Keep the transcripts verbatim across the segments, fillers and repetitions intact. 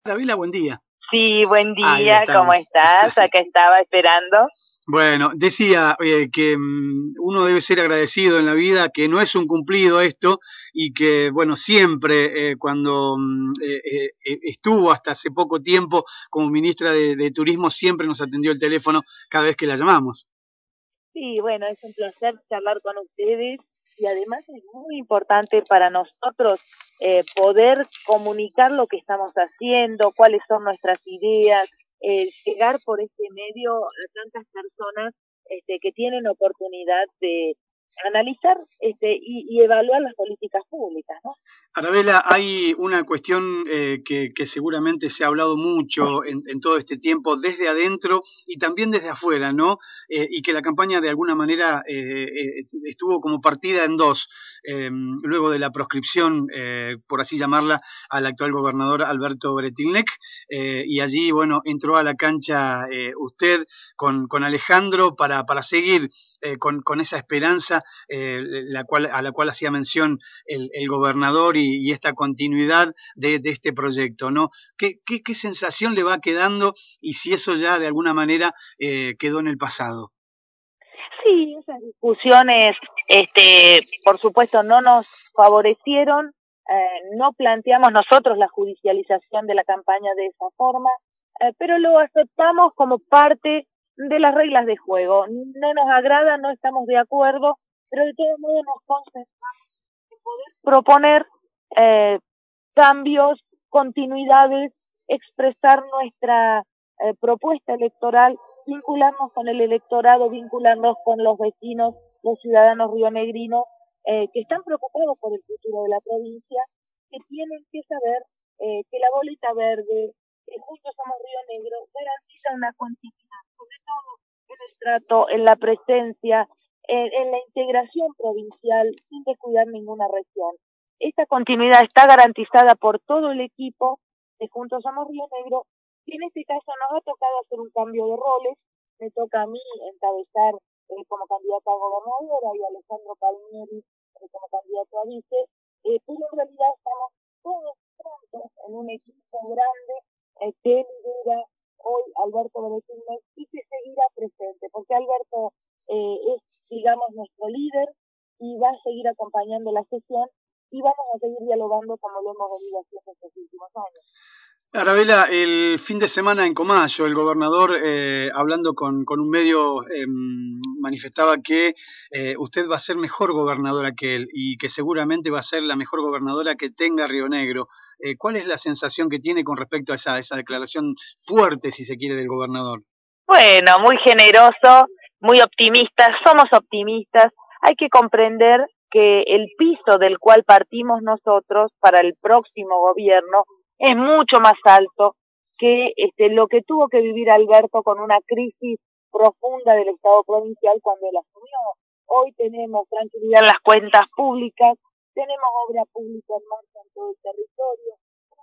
Gabriela, buen día. Sí, buen Ahí día, ¿cómo estamos. estás? Acá estaba esperando. Bueno, decía eh, que mm, uno debe ser agradecido en la vida, que no es un cumplido esto y que, bueno, siempre eh, cuando mm, eh, eh, estuvo hasta hace poco tiempo como ministra de, de Turismo, siempre nos atendió el teléfono cada vez que la llamamos. Sí, bueno, es un placer charlar con ustedes y además es muy importante para nosotros eh, poder comunicar lo que estamos haciendo, cuáles son nuestras ideas, eh, llegar por este medio a tantas personas este, que tienen oportunidad de analizar este, y, y evaluar las políticas públicas, ¿no? Arabela, hay una cuestión eh, que, que seguramente se ha hablado mucho en, en todo este tiempo, desde adentro y también desde afuera, ¿no? Eh, y que la campaña de alguna manera eh, eh, estuvo como partida en dos, eh, luego de la proscripción, eh, por así llamarla, al actual gobernador Alberto Bretilnec, eh, y allí, bueno, entró a la cancha eh, usted con, con Alejandro para, para seguir eh, con, con esa esperanza eh, la cual, a la cual hacía mención el, el gobernador y, y esta continuidad de, de este proyecto, ¿no? ¿Qué, qué, ¿Qué sensación le va quedando y si eso ya de alguna manera eh, quedó en el pasado? Sí, esas discusiones, este, por supuesto, no nos favorecieron, eh, no planteamos nosotros la judicialización de la campaña de esa forma, eh, pero lo aceptamos como parte de las reglas de juego. No nos agrada, no estamos de acuerdo, pero de todos modos nos concentramos en poder proponer eh, cambios, continuidades, expresar nuestra eh, propuesta electoral, vincularnos con el electorado, vincularnos con los vecinos, los ciudadanos rionegrinos, eh, que están preocupados por el futuro de la provincia, que tienen que saber eh, que la boleta verde, que Juntos Somos Río Negro, garantiza una continuidad, sobre todo en el trato, en la presencia, en, en la integración provincial, sin descuidar ninguna región. Esta continuidad está garantizada por todo el equipo de Juntos Somos Río Negro y en este caso nos ha tocado hacer un cambio de roles. Me toca a mí encabezar eh, como candidata a gobernadora y a Alejandro Palmieri eh, como candidato a vice, eh, pero en realidad estamos todos juntos en un equipo grande eh, que lidera hoy Alberto Bretilnec y que seguirá presente, porque Alberto eh, es, digamos, nuestro líder y va a seguir acompañando la sesión y vamos a seguir dialogando como lo hemos venido haciendo estos últimos años. Arabela, el fin de semana en Comayo, el gobernador, eh, hablando con, con, un medio, eh, manifestaba que eh, usted va a ser mejor gobernadora que él y que seguramente va a ser la mejor gobernadora que tenga Río Negro. Eh, ¿Cuál es la sensación que tiene con respecto a esa, esa declaración fuerte, si se quiere, del gobernador? Bueno, muy generoso, muy optimista, somos optimistas. Hay que comprender que el piso del cual partimos nosotros para el próximo gobierno es mucho más alto que este, lo que tuvo que vivir Alberto con una crisis profunda del Estado provincial cuando él asumió. Hoy tenemos tranquilidad en las cuentas públicas, tenemos obra pública en marcha en todo el territorio.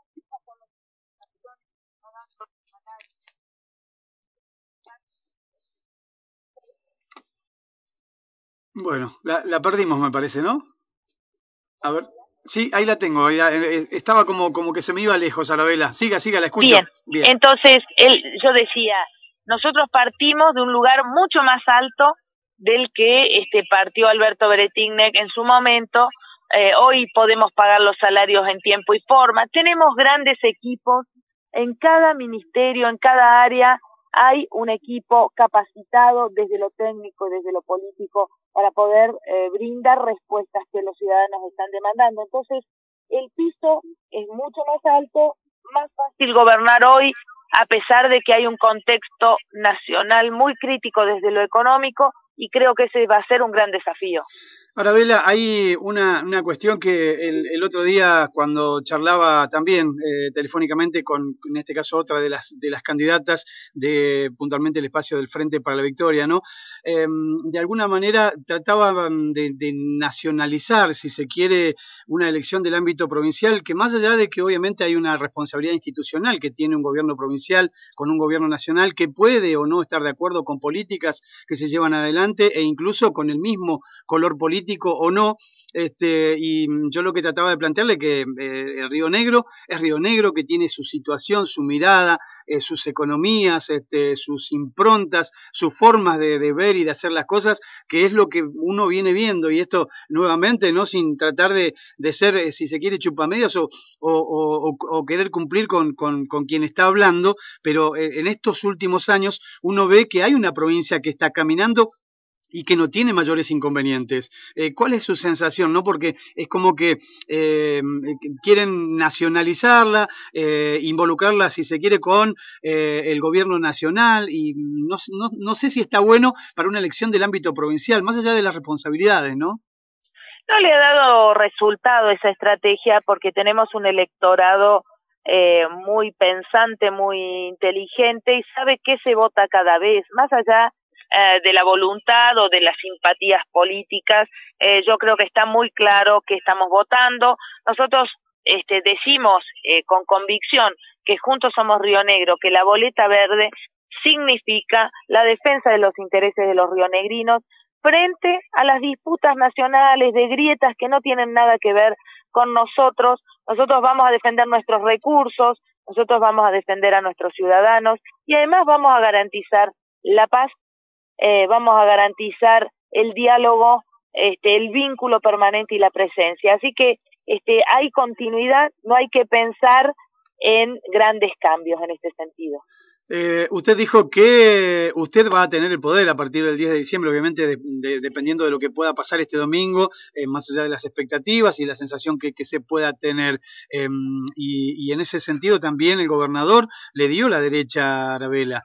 Bueno, la, la perdimos, me parece, ¿no? A ver. Sí, ahí la tengo. Ya, eh, estaba como, como que se me iba lejos, Arabela. Siga, siga, la escucho. Bien, Bien. entonces él, yo decía, nosotros partimos de un lugar mucho más alto del que este, partió Alberto Bretilnec en su momento. Eh, hoy podemos pagar los salarios en tiempo y forma. Tenemos grandes equipos en cada ministerio, en cada área. Hay un equipo capacitado desde lo técnico y desde lo político para poder eh, brindar respuestas que los ciudadanos están demandando. Entonces, el piso es mucho más alto, más fácil gobernar hoy, a pesar de que hay un contexto nacional muy crítico desde lo económico, y creo que ese va a ser un gran desafío. Arabela, hay una, una cuestión que el, el, otro día cuando charlaba también eh, telefónicamente con, en este caso, otra de las, de las candidatas de puntualmente el espacio del Frente para la Victoria, ¿no? Eh, de alguna manera trataban de, de nacionalizar, si se quiere, una elección del ámbito provincial, que más allá de que obviamente hay una responsabilidad institucional que tiene un gobierno provincial con un gobierno nacional que puede o no estar de acuerdo con políticas que se llevan adelante e incluso con el mismo color político político o no, este, y yo lo que trataba de plantearle que eh, el Río Negro es Río Negro, que tiene su situación, su mirada, eh, sus economías, este, sus improntas, sus formas de, de ver y de hacer las cosas, que es lo que uno viene viendo, y esto nuevamente, ¿no? Sin tratar de, de ser, eh, si se quiere, chupamedias o, o, o, o querer cumplir con, con, con quien está hablando, pero eh, en estos últimos años uno ve que hay una provincia que está caminando y que no tiene mayores inconvenientes. Eh, ¿Cuál es su sensación? ¿No? Porque es como que eh, quieren nacionalizarla, eh, involucrarla, si se quiere, con eh, el gobierno nacional, y no, no, no sé si está bueno para una elección del ámbito provincial, más allá de las responsabilidades, ¿no? No le ha dado resultado esa estrategia porque tenemos un electorado eh, muy pensante, muy inteligente y sabe qué se vota cada vez, más allá eh, de la voluntad o de las simpatías políticas. Eh, yo creo que está muy claro que estamos votando. Nosotros este, decimos eh, con convicción que juntos somos Río Negro, que la boleta verde significa la defensa de los intereses de los rionegrinos frente a las disputas nacionales de grietas que no tienen nada que ver con nosotros. Nosotros vamos a defender nuestros recursos, nosotros vamos a defender a nuestros ciudadanos y además vamos a garantizar la paz, eh, vamos a garantizar el diálogo, este, el vínculo permanente y la presencia. Así que este, hay continuidad, no hay que pensar en grandes cambios en este sentido. Eh, usted dijo que usted va a tener el poder a partir del diez de diciembre, obviamente de, de, dependiendo de lo que pueda pasar este domingo, eh, más allá de las expectativas y la sensación que, que se pueda tener. Eh, y, y en ese sentido también el gobernador le dio la derecha a Aravela.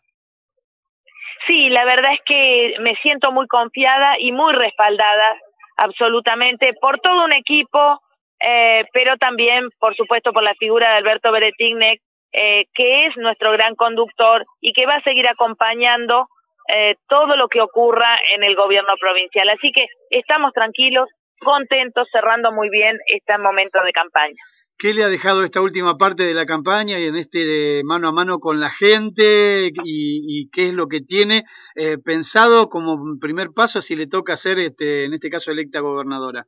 Sí, la verdad es que me siento muy confiada y muy respaldada absolutamente por todo un equipo, eh, pero también, por supuesto, por la figura de Alberto Beretignek, Eh, que es nuestro gran conductor y que va a seguir acompañando eh, todo lo que ocurra en el gobierno provincial. Así que estamos tranquilos, contentos, cerrando muy bien este momento de campaña. ¿Qué le ha dejado esta última parte de la campaña y en este de mano a mano con la gente, y, y qué es lo que tiene eh, pensado como primer paso si le toca ser, este, en este caso, electa gobernadora?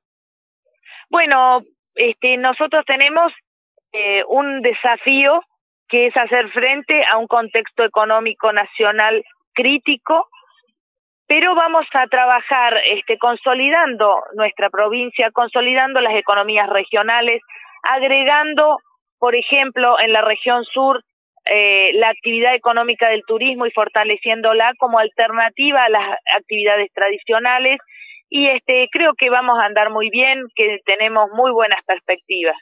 Bueno, este, nosotros tenemos eh, un desafío que es hacer frente a un contexto económico nacional crítico, pero vamos a trabajar este, consolidando nuestra provincia, consolidando las economías regionales, agregando, por ejemplo, en la región sur, eh, la actividad económica del turismo y fortaleciéndola como alternativa a las actividades tradicionales, y este, creo que vamos a andar muy bien, que tenemos muy buenas perspectivas.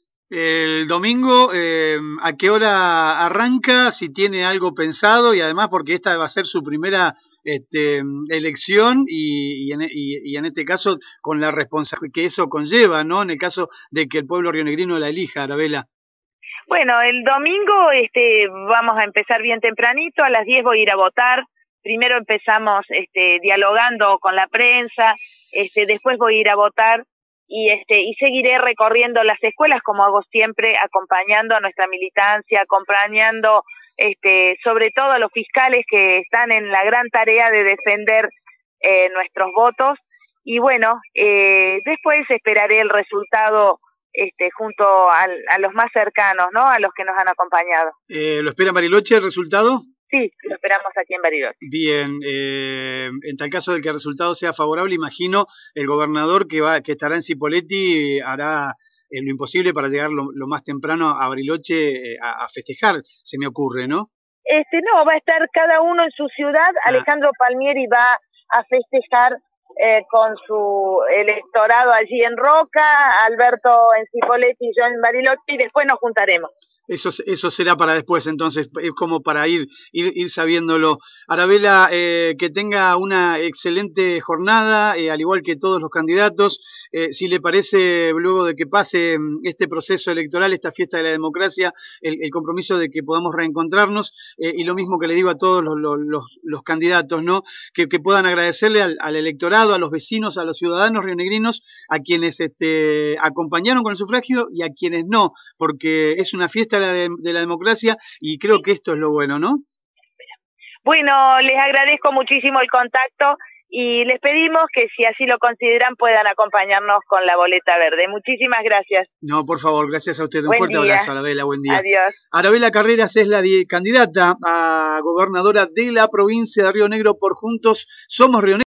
El domingo, eh, ¿a qué hora arranca? Si tiene algo pensado, y además porque esta va a ser su primera este, elección y, y, en, y, y en este caso con la responsabilidad que eso conlleva, ¿no? En el caso de que el pueblo rionegrino la elija, Aravela. Bueno, el domingo este, vamos a empezar bien tempranito, a las diez voy a ir a votar. Primero empezamos este, dialogando con la prensa, este, después voy a ir a votar. Y, este, y seguiré recorriendo las escuelas como hago siempre, acompañando a nuestra militancia, acompañando este, sobre todo a los fiscales que están en la gran tarea de defender eh, nuestros votos. Y bueno, eh, después esperaré el resultado este, junto a, a los más cercanos, ¿no? A los que nos han acompañado. Eh, ¿Lo espera Bariloche el resultado? Sí, lo esperamos aquí en Bariloche. Bien, eh, en tal caso de que el resultado sea favorable, imagino el gobernador que va, que estará en Cipolletti hará eh, lo imposible para llegar lo, lo más temprano a Bariloche eh, a, a festejar, se me ocurre, ¿no? Este, no, va a estar cada uno en su ciudad. Ah. Alejandro Palmieri va a festejar eh, con su electorado allí en Roca, Alberto en Cipolletti y yo en Bariloche, y después nos juntaremos. Eso, eso será para después, entonces, es como para ir, ir, ir sabiéndolo. Aravela, eh, que tenga una excelente jornada, eh, al igual que todos los candidatos. Eh, si le parece, luego de que pase este proceso electoral, esta fiesta de la democracia, el, el compromiso de que podamos reencontrarnos, eh, y lo mismo que le digo a todos los, los, los candidatos, ¿no? Que, que puedan agradecerle al, al electorado, a los vecinos, a los ciudadanos rionegrinos, a quienes este, acompañaron con el sufragio y a quienes no, porque es una fiesta de la, de, de la democracia y creo que esto es lo bueno, ¿no? Bueno, les agradezco muchísimo el contacto y les pedimos que si así lo consideran puedan acompañarnos con la boleta verde. Muchísimas gracias. No, por favor, gracias a usted. Un buen fuerte día. abrazo, Arabela, buen día. Adiós. Arabela Carreras es la candidata a gobernadora de la provincia de Río Negro por Juntos Somos Río Negro.